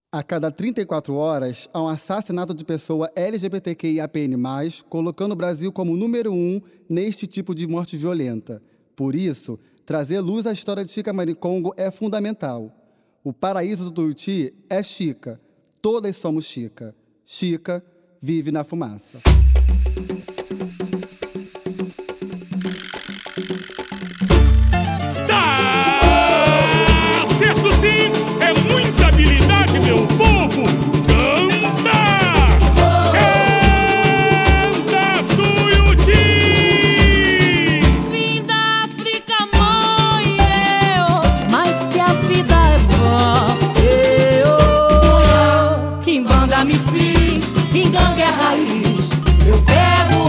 A cada 34 horas, há um assassinato de pessoa LGBTQIAPN+, colocando o Brasil como número 1 neste tipo de morte violenta. Por isso, trazer luz à história de Chica Maricongo é fundamental. O paraíso do Tuiuti é Chica. Todas somos Chica. Chica vive na fumaça. Meu povo, canta! Canta, Tuiuti! Vim da África, mãe, mas se a vida é vã, em banda me fiz, em gangue é raiz. Eu pego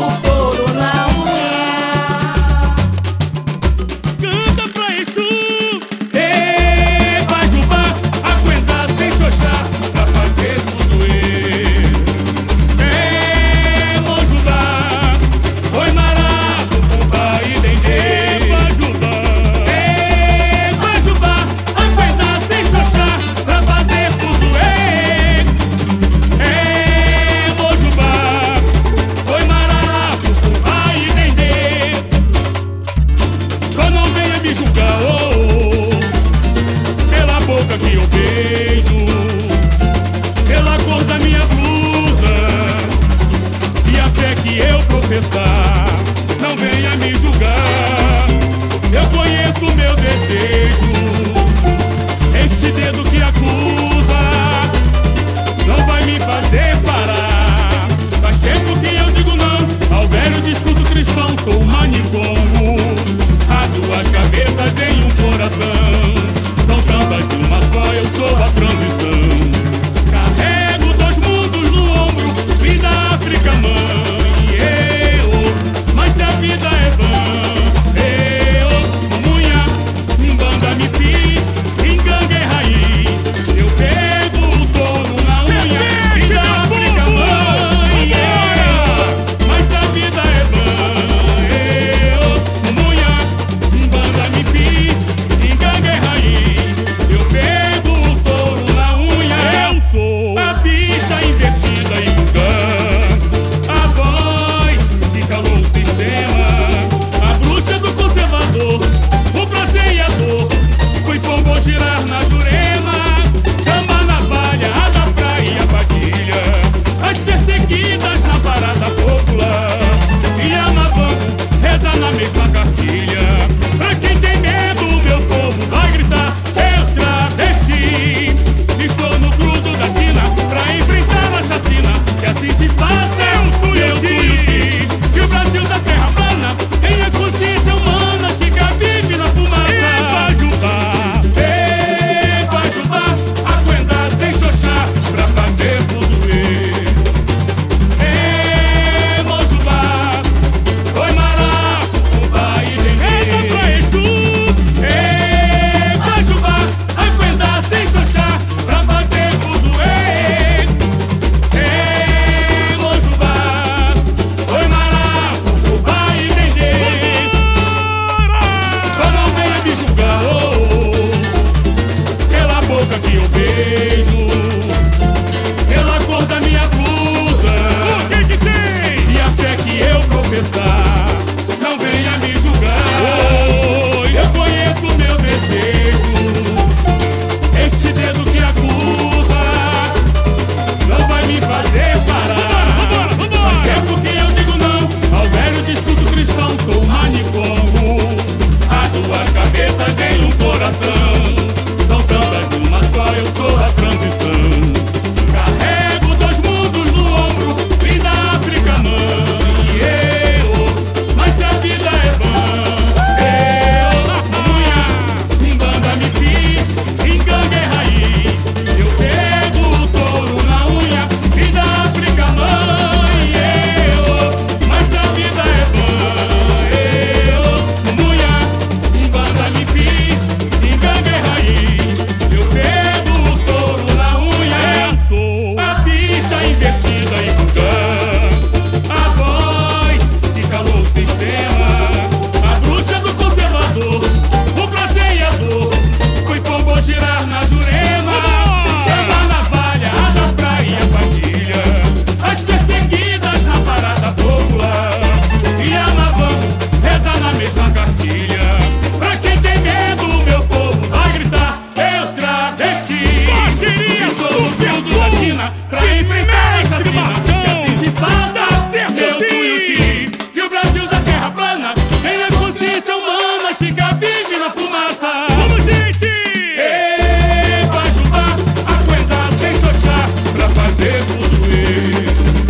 cena pra enfrentar a chacina. Que assim se faça, meu Tuiuti, que o Brasil da terra plana tenha consciência humana, Chica vive na fumaça. Vamos, gente! Ei, Pajubá, aguenta sem xoxar pra fazer fuzuê.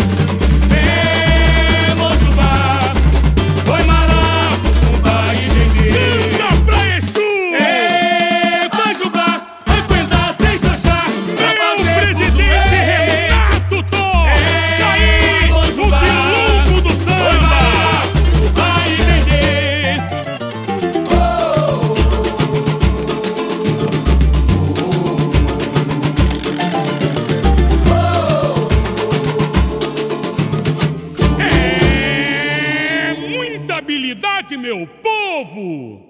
Ei, Mojubá, oi Marafu, Fubá e Dendê. Canta pra Exu! Ei, Pajubá, aguenta sem xoxar pra Meu fazer presidente fuzuê. Renato Tom! Caí, o Mojubá, quilombo do oi samba! Marafu, Fubá e Dendê. É muita habilidade, meu povo!